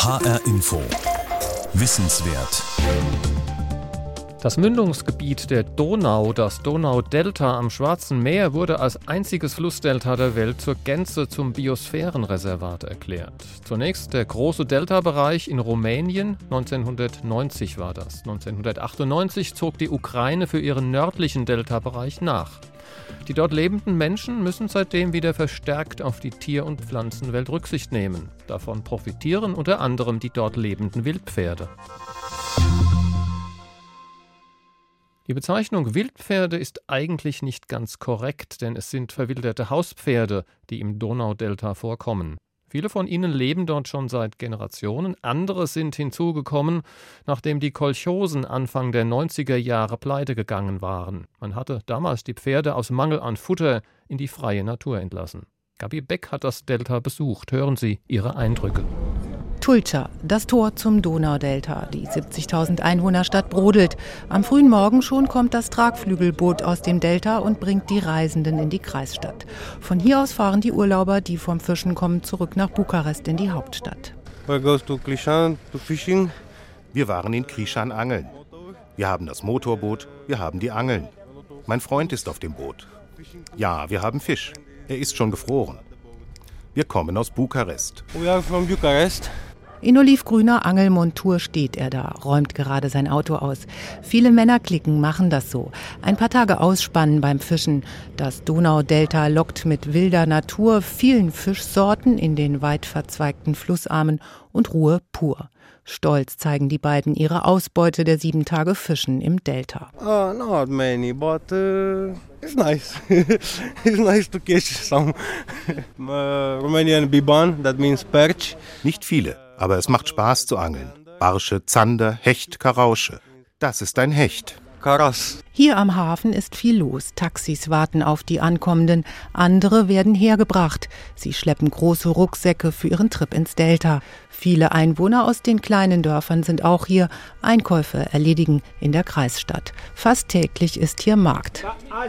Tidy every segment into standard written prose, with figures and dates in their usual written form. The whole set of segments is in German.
HR Info. Wissenswert. Das Mündungsgebiet der Donau, das Donaudelta am Schwarzen Meer, wurde als einziges Flussdelta der Welt zur Gänze zum Biosphärenreservat erklärt. Zunächst der große Deltabereich in Rumänien, 1990 war das. 1998 zog die Ukraine für ihren nördlichen Deltabereich nach. Die dort lebenden Menschen müssen seitdem wieder verstärkt auf die Tier- und Pflanzenwelt Rücksicht nehmen. Davon profitieren unter anderem die dort lebenden Wildpferde. Die Bezeichnung Wildpferde ist eigentlich nicht ganz korrekt, denn es sind verwilderte Hauspferde, die im Donaudelta vorkommen. Viele von ihnen leben dort schon seit Generationen, andere sind hinzugekommen, nachdem die Kolchosen Anfang der 90er Jahre pleite gegangen waren. Man hatte damals die Pferde aus Mangel an Futter in die freie Natur entlassen. Gabi Beck hat das Delta besucht. Hören Sie ihre Eindrücke. Tulcha, das Tor zum Donaudelta. Die 70.000 Einwohnerstadt brodelt. Am frühen Morgen schon kommt das Tragflügelboot aus dem Delta und bringt die Reisenden in die Kreisstadt. Von hier aus fahren die Urlauber, die vom Fischen kommen, zurück nach Bukarest in die Hauptstadt. Wir waren in Krischan angeln. Wir haben das Motorboot, wir haben die Angeln. Mein Freund ist auf dem Boot. Ja, wir haben Fisch. Er ist schon gefroren. Wir kommen aus Bukarest. We are from Bukarest. In olivgrüner Angelmontur steht er da, räumt gerade sein Auto aus. Viele Männerklicken machen das so. Ein paar Tage ausspannen beim Fischen. Das Donaudelta lockt mit wilder Natur, vielen Fischsorten in den weit verzweigten Flussarmen und Ruhe pur. Stolz zeigen die beiden ihre Ausbeute der 7 Tage Fischen im Delta. Not many, but it's nice. It's nice to catch some Romanian biban, that means perch. Nicht viele, aber es macht Spaß zu angeln. Barsche, Zander, Hecht, Karausche. Das ist ein Hecht. Karas. Hier am Hafen ist viel los. Taxis warten auf die Ankommenden. Andere werden hergebracht. Sie schleppen große Rucksäcke für ihren Trip ins Delta. Viele Einwohner aus den kleinen Dörfern sind auch hier. Einkäufe erledigen in der Kreisstadt. Fast täglich ist hier Markt.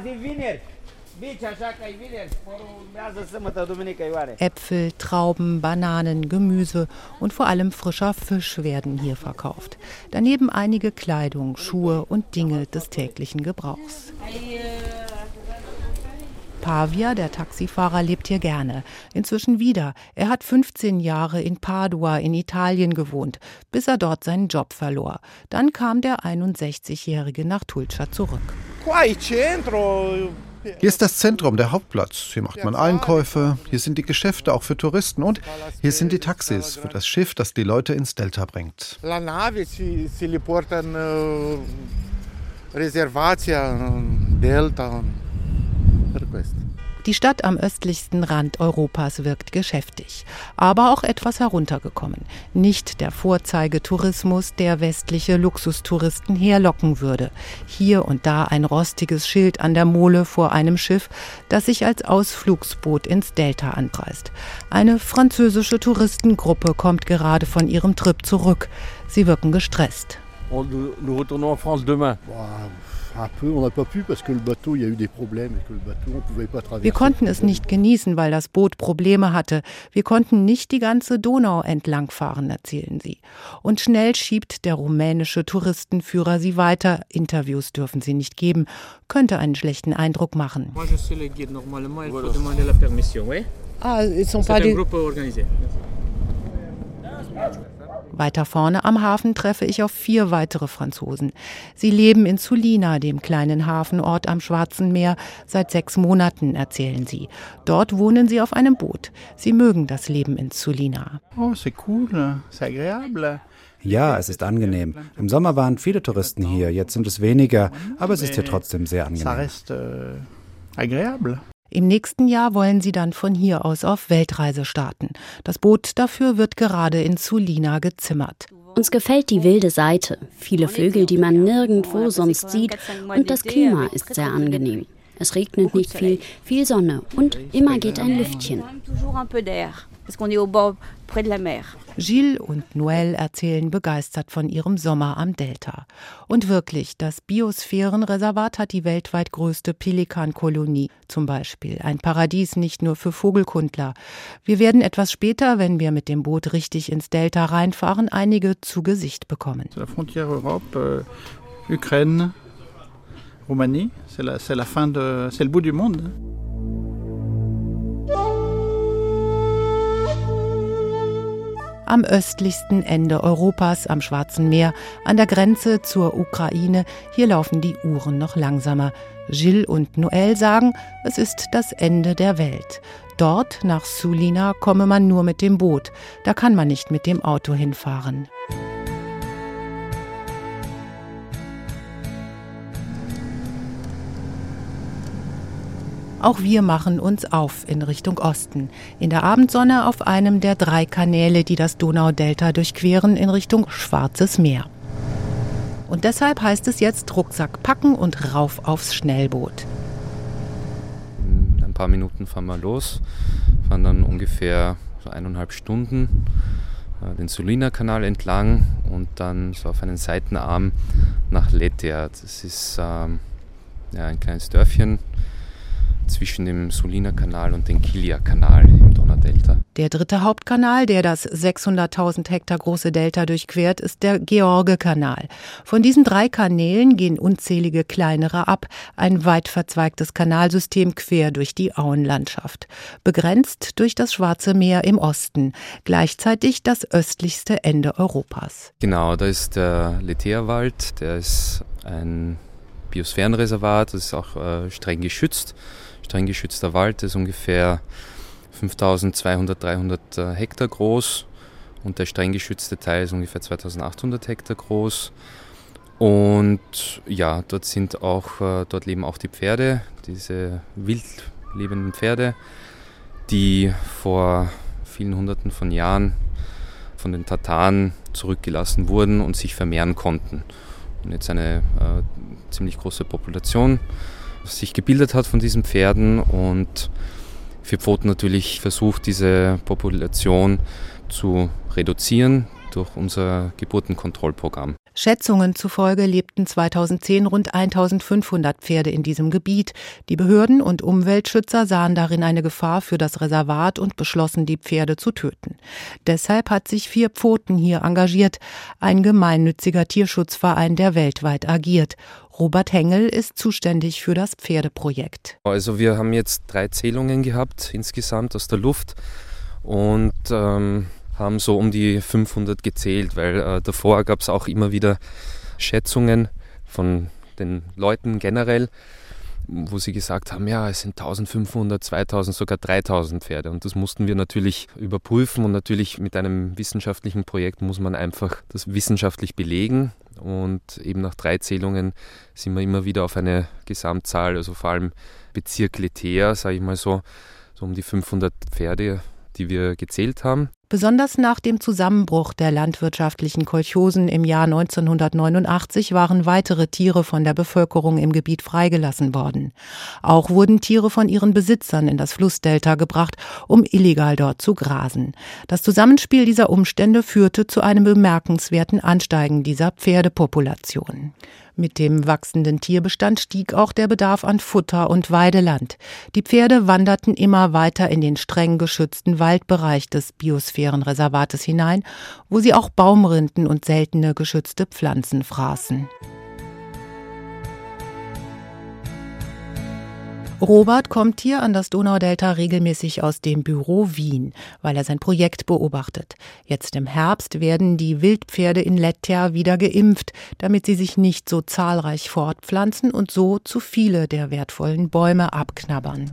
Äpfel, Trauben, Bananen, Gemüse und vor allem frischer Fisch werden hier verkauft. Daneben einige Kleidung, Schuhe und Dinge des täglichen Gebrauchs. Pavia, der Taxifahrer, lebt hier gerne. Inzwischen wieder. Er hat 15 Jahre in Padua in Italien gewohnt, bis er dort seinen Job verlor. Dann kam der 61-Jährige nach Tulcha zurück. Hier ist das Zentrum, der Hauptplatz. Hier macht man Einkäufe, hier sind die Geschäfte auch für Touristen und hier sind die Taxis für das Schiff, das die Leute ins Delta bringt. Die Stadt am östlichsten Rand Europas wirkt geschäftig, aber auch etwas heruntergekommen. Nicht der Vorzeigetourismus, der westliche Luxustouristen herlocken würde. Hier und da ein rostiges Schild an der Mole vor einem Schiff, das sich als Ausflugsboot ins Delta anpreist. Eine französische Touristengruppe kommt gerade von ihrem Trip zurück. Sie wirken gestresst. Wir konnten es nicht genießen, weil das Boot Probleme hatte. Wir konnten nicht die ganze Donau entlangfahren, erzählen sie. Und schnell schiebt der rumänische Touristenführer sie weiter. Interviews dürfen sie nicht geben. Könnte einen schlechten Eindruck machen. Weiter vorne am Hafen treffe ich auf 4 weitere Franzosen. Sie leben in Sulina, dem kleinen Hafenort am Schwarzen Meer, seit 6 Monaten, erzählen sie. Dort wohnen sie auf einem Boot. Sie mögen das Leben in Sulina. Ja, es ist angenehm. Im Sommer waren viele Touristen hier, jetzt sind es weniger, aber es ist hier trotzdem sehr angenehm. Im nächsten Jahr wollen sie dann von hier aus auf Weltreise starten. Das Boot dafür wird gerade in Sulina gezimmert. Uns gefällt die wilde Seite, viele Vögel, die man nirgendwo sonst sieht, und das Klima ist sehr angenehm. Es regnet nicht viel, viel Sonne und immer geht ein Lüftchen. Gilles und Noël erzählen begeistert von ihrem Sommer am Delta. Und wirklich, das Biosphärenreservat hat die weltweit größte Pelikankolonie zum Beispiel. Ein Paradies nicht nur für Vogelkundler. Wir werden etwas später, wenn wir mit dem Boot richtig ins Delta reinfahren, einige zu Gesicht bekommen. La frontière Europe, Ukraine, Roumanie, c'est le bout du monde. Am östlichsten Ende Europas, am Schwarzen Meer, an der Grenze zur Ukraine, hier laufen die Uhren noch langsamer. Gilles und Noël sagen, es ist das Ende der Welt. Dort, nach Sulina, komme man nur mit dem Boot. Da kann man nicht mit dem Auto hinfahren. Auch wir machen uns auf in Richtung Osten. In der Abendsonne auf einem der 3 Kanäle, die das Donaudelta durchqueren, in Richtung Schwarzes Meer. Und deshalb heißt es jetzt Rucksack packen und rauf aufs Schnellboot. In ein paar Minuten fahren wir los, fahren dann ungefähr so 1,5 Stunden den Sulina-Kanal entlang und dann so auf einen Seitenarm nach Letea. Das ist ein kleines Dörfchen zwischen dem Sulina-Kanal und dem Kilia-Kanal im Donaudelta. Der 3. Hauptkanal, der das 600.000 Hektar große Delta durchquert, ist der George-Kanal. Von diesen 3 Kanälen gehen unzählige kleinere ab, ein weit verzweigtes Kanalsystem quer durch die Auenlandschaft. Begrenzt durch das Schwarze Meer im Osten, gleichzeitig das östlichste Ende Europas. Genau, da ist der Letea-Wald, der ist ein Biosphärenreservat, das ist auch streng geschützter Wald, das ist ungefähr 5.200, 300 Hektar groß und der streng geschützte Teil ist ungefähr 2.800 Hektar groß. Und ja, dort leben auch die Pferde, diese wild lebenden Pferde, die vor vielen Hunderten von Jahren von den Tataren zurückgelassen wurden und sich vermehren konnten. Und jetzt eine ziemlich große Population sich gebildet hat von diesen Pferden und Vier Pfoten natürlich versucht, diese Population zu reduzieren durch unser Geburtenkontrollprogramm. Schätzungen zufolge lebten 2010 rund 1.500 Pferde in diesem Gebiet. Die Behörden und Umweltschützer sahen darin eine Gefahr für das Reservat und beschlossen, die Pferde zu töten. Deshalb hat sich Vier Pfoten hier engagiert, ein gemeinnütziger Tierschutzverein, der weltweit agiert. Robert Hengel ist zuständig für das Pferdeprojekt. Also wir haben jetzt 3 Zählungen gehabt insgesamt aus der Luft und haben so um die 500 gezählt, weil davor gab es auch immer wieder Schätzungen von den Leuten generell, wo sie gesagt haben, ja, es sind 1500, 2000, sogar 3000 Pferde. Und das mussten wir natürlich überprüfen und natürlich mit einem wissenschaftlichen Projekt muss man einfach das wissenschaftlich belegen. Und eben nach 3 Zählungen sind wir immer wieder auf eine Gesamtzahl, also vor allem Bezirk Letea, sage ich mal so um die 500 Pferde, die wir gezählt haben. Besonders nach dem Zusammenbruch der landwirtschaftlichen Kolchosen im Jahr 1989 waren weitere Tiere von der Bevölkerung im Gebiet freigelassen worden. Auch wurden Tiere von ihren Besitzern in das Flussdelta gebracht, um illegal dort zu grasen. Das Zusammenspiel dieser Umstände führte zu einem bemerkenswerten Ansteigen dieser Pferdepopulation. Mit dem wachsenden Tierbestand stieg auch der Bedarf an Futter und Weideland. Die Pferde wanderten immer weiter in den streng geschützten Waldbereich des Biosphärenreservates hinein, wo sie auch Baumrinden und seltene geschützte Pflanzen fraßen. Robert kommt hier an das Donaudelta regelmäßig aus dem Büro Wien, weil er sein Projekt beobachtet. Jetzt im Herbst werden die Wildpferde in Letea wieder geimpft, damit sie sich nicht so zahlreich fortpflanzen und so zu viele der wertvollen Bäume abknabbern.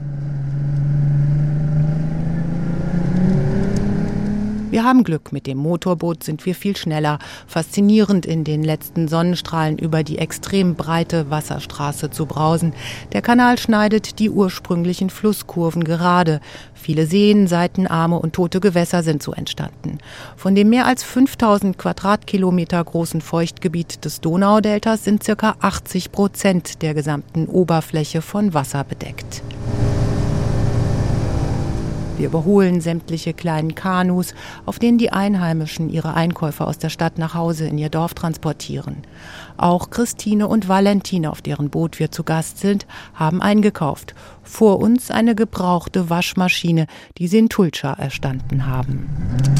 Wir haben Glück, mit dem Motorboot sind wir viel schneller, faszinierend in den letzten Sonnenstrahlen über die extrem breite Wasserstraße zu brausen. Der Kanal schneidet die ursprünglichen Flusskurven gerade. Viele Seen, Seitenarme und tote Gewässer sind so entstanden. Von dem mehr als 5000 Quadratkilometer großen Feuchtgebiet des Donaudeltas sind ca. 80% der gesamten Oberfläche von Wasser bedeckt. Wir überholen sämtliche kleinen Kanus, auf denen die Einheimischen ihre Einkäufe aus der Stadt nach Hause in ihr Dorf transportieren. Auch Christine und Valentin, auf deren Boot wir zu Gast sind, haben eingekauft. Vor uns eine gebrauchte Waschmaschine, die sie in Tulcha erstanden haben.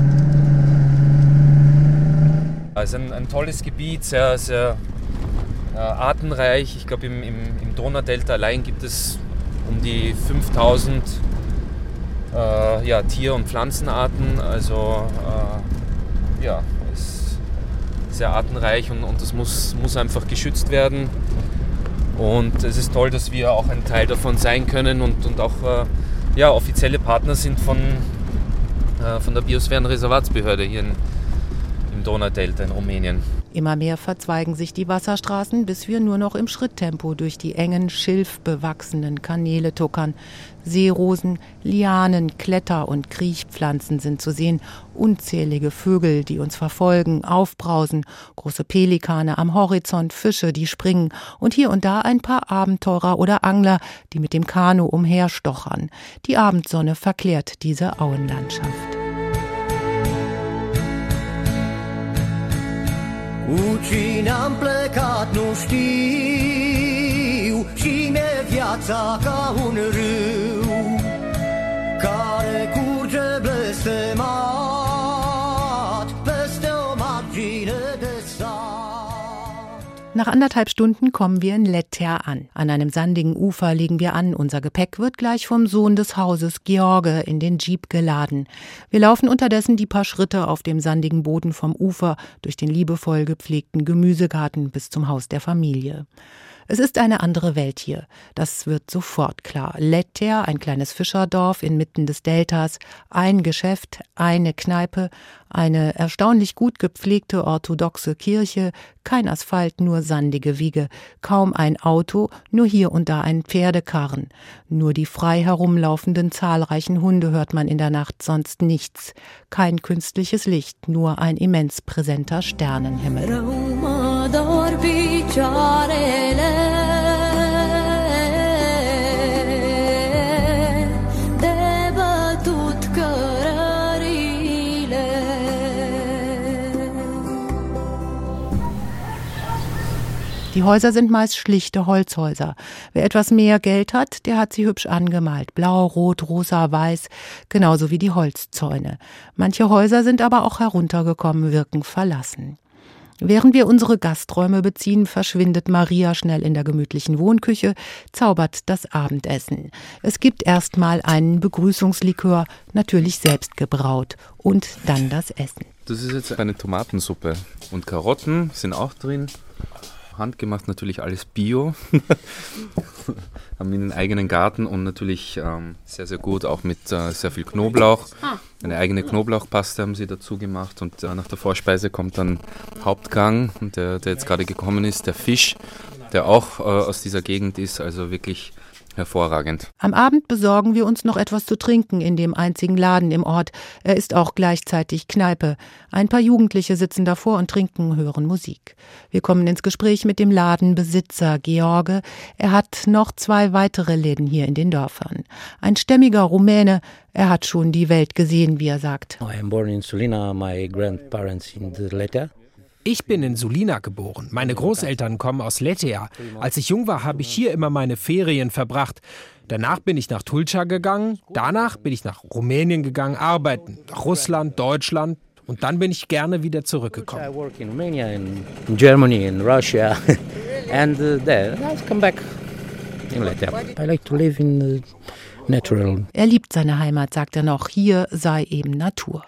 Es ist ein tolles Gebiet, sehr, sehr artenreich. Ich glaube, im Donaudelta allein gibt es um die 5000 Tier- und Pflanzenarten. Also ist sehr artenreich und das muss einfach geschützt werden. Und es ist toll, dass wir auch ein Teil davon sein können und auch offizielle Partner sind von der Biosphärenreservatsbehörde hier im Donaudelta in Rumänien. Immer mehr verzweigen sich die Wasserstraßen, bis wir nur noch im Schritttempo durch die engen, schilfbewachsenen Kanäle tuckern. Seerosen, Lianen, Kletter- und Kriechpflanzen sind zu sehen. Unzählige Vögel, die uns verfolgen, aufbrausen. Große Pelikane am Horizont, Fische, die springen. Und hier und da ein paar Abenteurer oder Angler, die mit dem Kanu umherstochern. Die Abendsonne verklärt diese Auenlandschaft. Cu cine am plecat nu știu și mi-e viața ca un râu care curge blestemat peste o margine de sat. Nach 1,5 Stunden kommen wir in Letter an. An einem sandigen Ufer legen wir an. Unser Gepäck wird gleich vom Sohn des Hauses, George, in den Jeep geladen. Wir laufen unterdessen die paar Schritte auf dem sandigen Boden vom Ufer durch den liebevoll gepflegten Gemüsegarten bis zum Haus der Familie. Es ist eine andere Welt hier. Das wird sofort klar. Letter, ein kleines Fischerdorf inmitten des Deltas, ein Geschäft, eine Kneipe, eine erstaunlich gut gepflegte orthodoxe Kirche, kein Asphalt, nur sandige Wiege, kaum ein Auto, nur hier und da ein Pferdekarren. Nur die frei herumlaufenden zahlreichen Hunde hört man in der Nacht, sonst nichts. Kein künstliches Licht, nur ein immens präsenter Sternenhimmel. Die Häuser sind meist schlichte Holzhäuser. Wer etwas mehr Geld hat, der hat sie hübsch angemalt. Blau, rot, rosa, weiß, genauso wie die Holzzäune. Manche Häuser sind aber auch heruntergekommen, wirken verlassen. Während wir unsere Gasträume beziehen, verschwindet Maria schnell in der gemütlichen Wohnküche, zaubert das Abendessen. Es gibt erstmal einen Begrüßungslikör, natürlich selbst gebraut, und dann das Essen. Das ist jetzt eine Tomatensuppe und Karotten sind auch drin. Handgemacht, natürlich alles Bio. Haben einen eigenen Garten und natürlich sehr, sehr gut, auch mit sehr viel Knoblauch. Eine eigene Knoblauchpaste haben sie dazu gemacht und nach der Vorspeise kommt dann Hauptgang, der jetzt gerade gekommen ist, der Fisch, der auch aus dieser Gegend ist, also wirklich hervorragend. Am Abend besorgen wir uns noch etwas zu trinken in dem einzigen Laden im Ort. Er ist auch gleichzeitig Kneipe. Ein paar Jugendliche sitzen davor und trinken, hören Musik. Wir kommen ins Gespräch mit dem Ladenbesitzer George. Er hat noch 2 weitere Läden hier in den Dörfern. Ein stämmiger Rumäne. Er hat schon die Welt gesehen, wie er sagt. I am born in Sulina, my grandparents in Letter. Ich bin in Sulina geboren. Meine Großeltern kommen aus Letter. Als ich jung war, habe ich hier immer meine Ferien verbracht. Danach bin ich nach Tulcha gegangen. Danach bin ich nach Rumänien gegangen, arbeiten. Nach Russland, Deutschland. Und dann bin ich gerne wieder zurückgekommen. I work in Romania, in Germany, in Russia. And then I come back in Letter. I like to live in natural. Er liebt seine Heimat, sagt er noch. Hier sei eben Natur.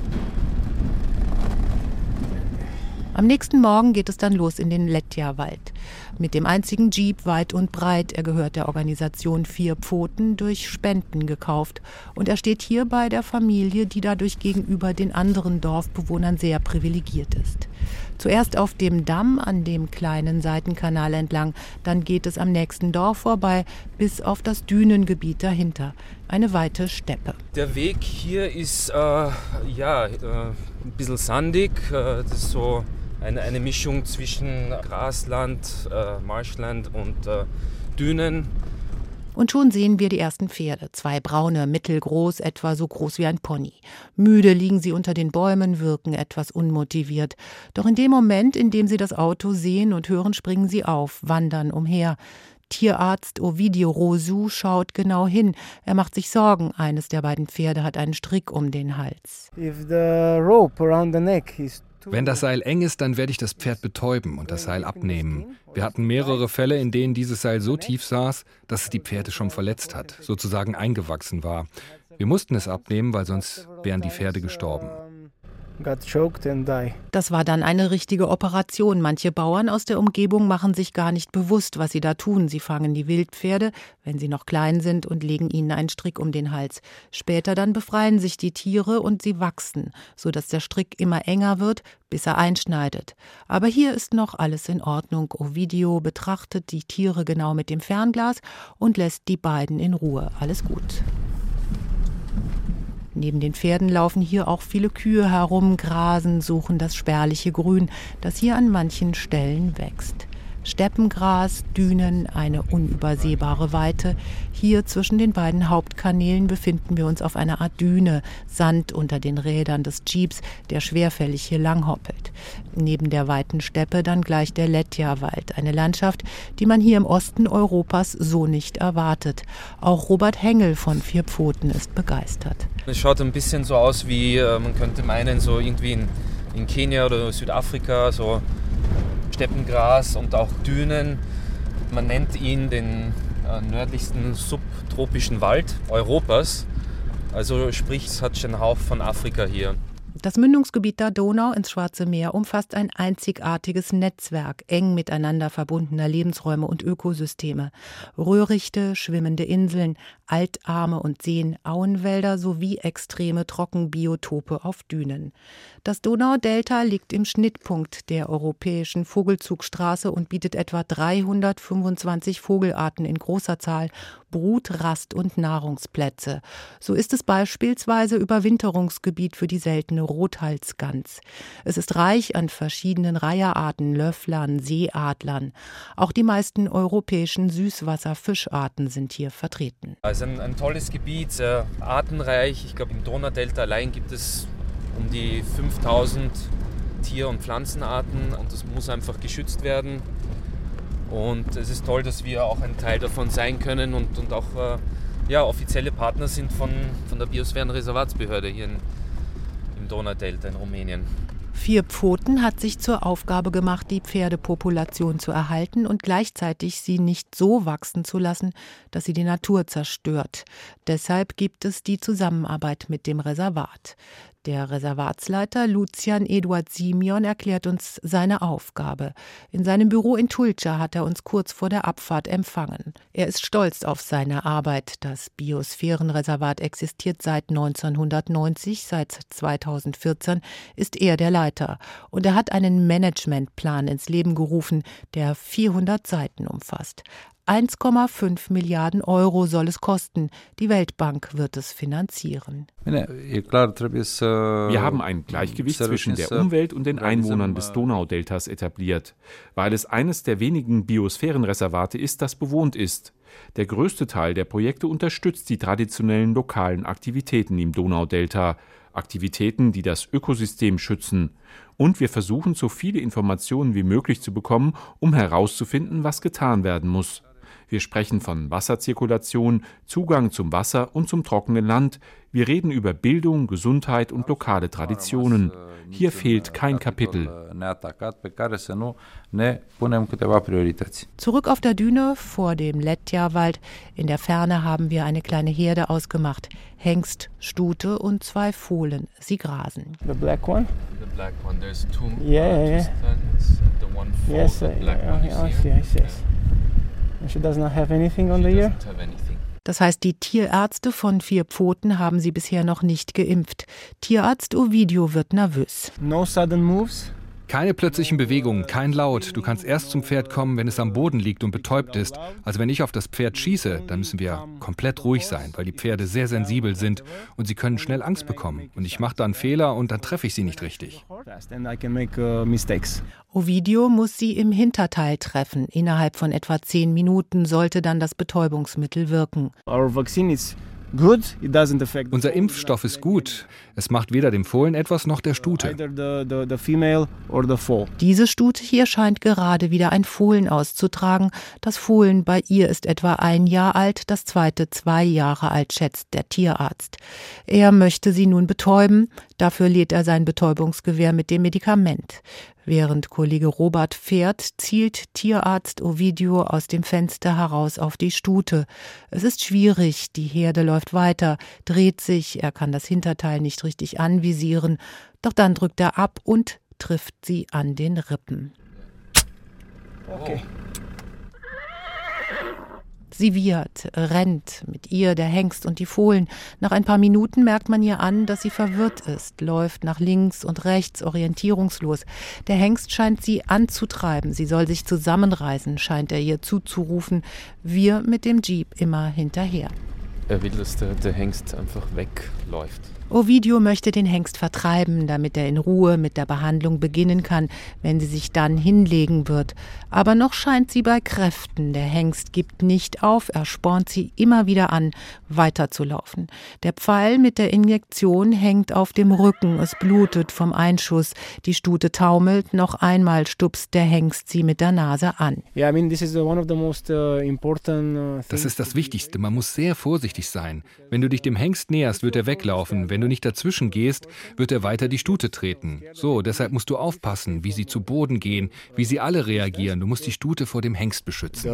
Am nächsten Morgen geht es dann los in den Letter-Wald. Mit dem einzigen Jeep weit und breit, er gehört der Organisation 4 Pfoten, durch Spenden gekauft. Und er steht hier bei der Familie, die dadurch gegenüber den anderen Dorfbewohnern sehr privilegiert ist. Zuerst auf dem Damm an dem kleinen Seitenkanal entlang, dann geht es am nächsten Dorf vorbei, bis auf das Dünengebiet dahinter. Eine weite Steppe. Der Weg hier ist ein bisschen sandig, das ist so eine Mischung zwischen Grasland, Marschland und Dünen. Und schon sehen wir die ersten Pferde. 2 braune, mittelgroß, etwa so groß wie ein Pony. Müde liegen sie unter den Bäumen, wirken etwas unmotiviert. Doch in dem Moment, in dem sie das Auto sehen und hören, springen sie auf, wandern umher. Tierarzt Ovidio Rosu schaut genau hin. Er macht sich Sorgen. Eines der beiden Pferde hat einen Strick um den Hals. Wenn das Seil eng ist, dann werde ich das Pferd betäuben und das Seil abnehmen. Wir hatten mehrere Fälle, in denen dieses Seil so tief saß, dass es die Pferde schon verletzt hat, sozusagen eingewachsen war. Wir mussten es abnehmen, weil sonst wären die Pferde gestorben. Das war dann eine richtige Operation. Manche Bauern aus der Umgebung machen sich gar nicht bewusst, was sie da tun. Sie fangen die Wildpferde, wenn sie noch klein sind, und legen ihnen einen Strick um den Hals. Später dann befreien sich die Tiere und sie wachsen, sodass der Strick immer enger wird, bis er einschneidet. Aber hier ist noch alles in Ordnung. Ovidio betrachtet die Tiere genau mit dem Fernglas und lässt die beiden in Ruhe. Alles gut. Neben den Pferden laufen hier auch viele Kühe herum, grasen, suchen das spärliche Grün, das hier an manchen Stellen wächst. Steppengras, Dünen, eine unübersehbare Weite. Hier zwischen den beiden Hauptkanälen befinden wir uns auf einer Art Düne, Sand unter den Rädern des Jeeps, der schwerfällig hier langhoppelt. Neben der weiten Steppe dann gleich der Letja-Wald, eine Landschaft, die man hier im Osten Europas so nicht erwartet. Auch Robert Hengel von 4 Pfoten ist begeistert. Es schaut ein bisschen so aus wie, man könnte meinen, so irgendwie in Kenia oder Südafrika, so Steppengras und auch Dünen. Man nennt ihn den nördlichsten subtropischen Wald Europas. Also sprich, es hat schon einen Hauch von Afrika hier. Das Mündungsgebiet der Donau ins Schwarze Meer umfasst ein einzigartiges Netzwerk eng miteinander verbundener Lebensräume und Ökosysteme. Röhrichte, schwimmende Inseln, Altarme und Seen, Auenwälder sowie extreme Trockenbiotope auf Dünen. Das Donaudelta liegt im Schnittpunkt der europäischen Vogelzugstraße und bietet etwa 325 Vogelarten in großer Zahl, Brut-, Rast- und Nahrungsplätze. So ist es beispielsweise Überwinterungsgebiet für die seltene Rothalsgans. Es ist reich an verschiedenen Reiherarten, Löfflern, Seeadlern. Auch die meisten europäischen Süßwasserfischarten sind hier vertreten. Also ein tolles Gebiet, sehr artenreich. Ich glaube, im Donaudelta allein gibt es um die 5000 Tier- und Pflanzenarten und das muss einfach geschützt werden. Und es ist toll, dass wir auch ein Teil davon sein können und auch offizielle Partner sind von der Biosphärenreservatsbehörde hier im Donaudelta in Rumänien. 4 Pfoten hat sich zur Aufgabe gemacht, die Pferdepopulation zu erhalten und gleichzeitig sie nicht so wachsen zu lassen, dass sie die Natur zerstört. Deshalb gibt es die Zusammenarbeit mit dem Reservat. Der Reservatsleiter Lucian Eduard Simeon erklärt uns seine Aufgabe. In seinem Büro in Tulcea hat er uns kurz vor der Abfahrt empfangen. Er ist stolz auf seine Arbeit. Das Biosphärenreservat existiert seit 1990. Seit 2014 ist er der Leiter. Und er hat einen Managementplan ins Leben gerufen, der 400 Seiten umfasst. 1,5 Milliarden Euro soll es kosten. Die Weltbank wird es finanzieren. Wir haben ein Gleichgewicht zwischen der Umwelt und den Einwohnern des Donaudeltas etabliert, weil es eines der wenigen Biosphärenreservate ist, das bewohnt ist. Der größte Teil der Projekte unterstützt die traditionellen lokalen Aktivitäten im Donaudelta, Aktivitäten, die das Ökosystem schützen. Und wir versuchen, so viele Informationen wie möglich zu bekommen, um herauszufinden, was getan werden muss. Wir sprechen von Wasserzirkulation, Zugang zum Wasser und zum trockenen Land. Wir reden über Bildung, Gesundheit und lokale Traditionen. Hier fehlt kein Kapitel. Zurück auf der Düne vor dem Letja-Wald. In der Ferne haben wir eine kleine Herde ausgemacht. Hengst, Stute und 2 Fohlen. Sie grasen. The black one? The black one, there's 2 yeah. stands. The one foal, Yes, the black one I see. And she does not have anything on the ear? Doesn't have anything. Das heißt, die Tierärzte von 4 Pfoten haben sie bisher noch nicht geimpft. Tierarzt Ovidio wird nervös. No sudden moves? Keine plötzlichen Bewegungen, kein Laut. Du kannst erst zum Pferd kommen, wenn es am Boden liegt und betäubt ist. Also wenn ich auf das Pferd schieße, dann müssen wir komplett ruhig sein, weil die Pferde sehr sensibel sind und sie können schnell Angst bekommen. Und ich mache dann Fehler und dann treffe ich sie nicht richtig. Ovidio muss sie im Hinterteil treffen. Innerhalb von etwa 10 Minuten sollte dann das Betäubungsmittel wirken. Unser Impfstoff ist gut. Es macht weder dem Fohlen etwas noch der Stute. Diese Stute hier scheint gerade wieder ein Fohlen auszutragen. Das Fohlen bei ihr ist etwa 1 Jahr alt, das zweite 2 Jahre alt, schätzt der Tierarzt. Er möchte sie nun betäuben. Dafür lädt er sein Betäubungsgewehr mit dem Medikament. Während Kollege Robert fährt, zielt Tierarzt Ovidio aus dem Fenster heraus auf die Stute. Es ist schwierig, die Herde läuft weiter, dreht sich, er kann das Hinterteil nicht richtig anvisieren, doch dann drückt er ab und trifft sie an den Rippen. Okay. Sie wiehert, rennt, mit ihr der Hengst und die Fohlen. Nach ein paar Minuten merkt man ihr an, dass sie verwirrt ist, läuft nach links und rechts, orientierungslos. Der Hengst scheint sie anzutreiben, sie soll sich zusammenreißen, scheint er ihr zuzurufen. Wir mit dem Jeep immer hinterher. Er will, dass der Hengst einfach wegläuft. Ovidio möchte den Hengst vertreiben, damit er in Ruhe mit der Behandlung beginnen kann, wenn sie sich dann hinlegen wird. Aber noch scheint sie bei Kräften. Der Hengst gibt nicht auf, er spornt sie immer wieder an, weiterzulaufen. Der Pfeil mit der Injektion hängt auf dem Rücken, es blutet vom Einschuss. Die Stute taumelt, noch einmal stupst der Hengst sie mit der Nase an. Das ist das Wichtigste, man muss sehr vorsichtig sein. Wenn du dich dem Hengst näherst, wird er weglaufen. Wenn du nicht dazwischen gehst, wird er weiter die Stute treten. So, deshalb musst du aufpassen, wie sie zu Boden gehen, wie sie alle reagieren. Du musst die Stute vor dem Hengst beschützen.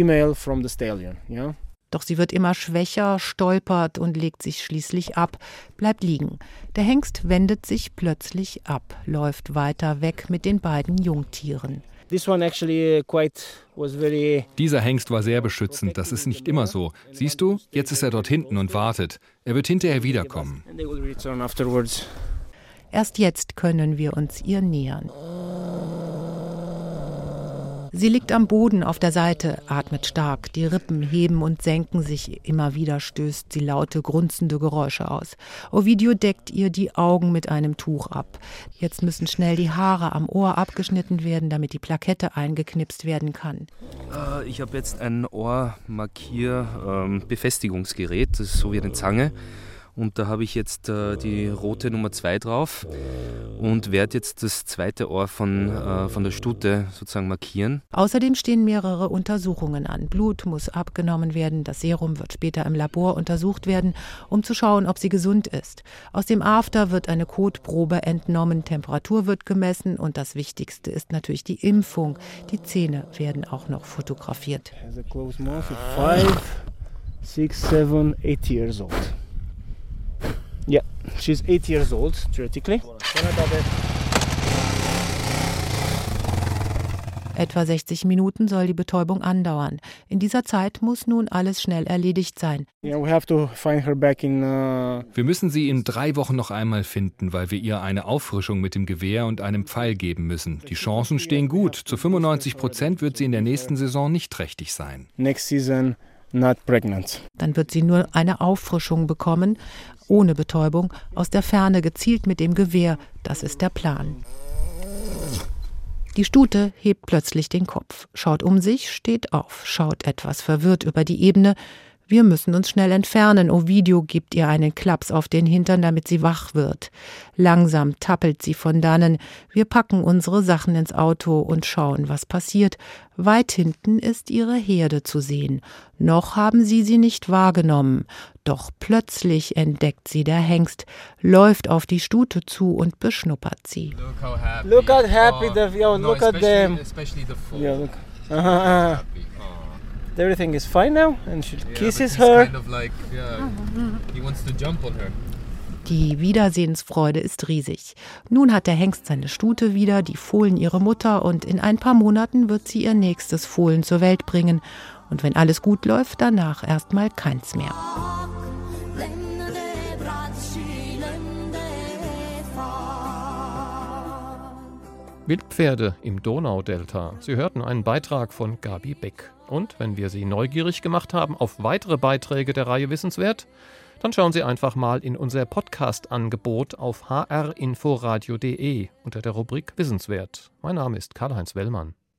Doch sie wird immer schwächer, stolpert und legt sich schließlich ab, bleibt liegen. Der Hengst wendet sich plötzlich ab, läuft weiter weg mit den beiden Jungtieren. Dieser Hengst war sehr beschützend, das ist nicht immer so. Siehst du, jetzt ist er dort hinten und wartet. Er wird hinterher wiederkommen. Erst jetzt können wir uns ihr nähern. Sie liegt am Boden auf der Seite, atmet stark, die Rippen heben und senken sich, immer wieder stößt sie laute, grunzende Geräusche aus. Ovidio deckt ihr die Augen mit einem Tuch ab. Jetzt müssen schnell die Haare am Ohr abgeschnitten werden, damit die Plakette eingeknipst werden kann. Ich habe jetzt ein Ohrmarkier-Befestigungsgerät, das ist so wie eine Zange. Und da habe ich jetzt die rote Nummer 2 drauf und werde jetzt das zweite Ohr von der Stute sozusagen markieren. Außerdem stehen mehrere Untersuchungen an. Blut muss abgenommen werden, das Serum wird später im Labor untersucht werden, um zu schauen, ob sie gesund ist. Aus dem After wird eine Kotprobe entnommen, Temperatur wird gemessen und das Wichtigste ist natürlich die Impfung. Die Zähne werden auch noch fotografiert. 5, 6, 7, 8 years old. Yeah, she's 8 years old, theoretically. Etwa 60 Minuten soll die Betäubung andauern. In dieser Zeit muss nun alles schnell erledigt sein. Wir müssen sie in 3 Wochen noch einmal finden, weil wir ihr eine Auffrischung mit dem Gewehr und einem Pfeil geben müssen. Die Chancen stehen gut. Zu 95% wird sie in der nächsten Saison nicht trächtig sein. Next season, not pregnant. Dann wird sie nur eine Auffrischung bekommen, ohne Betäubung, aus der Ferne gezielt mit dem Gewehr. Das ist der Plan. Die Stute hebt plötzlich den Kopf, schaut um sich, steht auf, schaut etwas verwirrt über die Ebene. Wir müssen uns schnell entfernen. Ovidio gibt ihr einen Klaps auf den Hintern, damit sie wach wird. Langsam tappelt sie von dannen. Wir packen unsere Sachen ins Auto und schauen, was passiert. Weit hinten ist ihre Herde zu sehen. Noch haben sie nicht wahrgenommen. Doch plötzlich entdeckt sie der Hengst, läuft auf die Stute zu und beschnuppert sie. Look how happy look at them. Especially the foal. Yeah, look. Everything is fine now and she kisses her. Kind of like, he wants to jump on her. Die Wiedersehensfreude ist riesig. Nun hat der Hengst seine Stute wieder, die Fohlen ihre Mutter und in ein paar Monaten wird sie ihr nächstes Fohlen zur Welt bringen. Und wenn alles gut läuft, danach erstmal keins mehr. Wildpferde im Donaudelta. Sie hörten einen Beitrag von Gabi Beck. Und wenn wir Sie neugierig gemacht haben auf weitere Beiträge der Reihe Wissenswert, dann schauen Sie einfach mal in unser Podcast-Angebot auf hrinforadio.de unter der Rubrik Wissenswert. Mein Name ist Karl-Heinz Wellmann.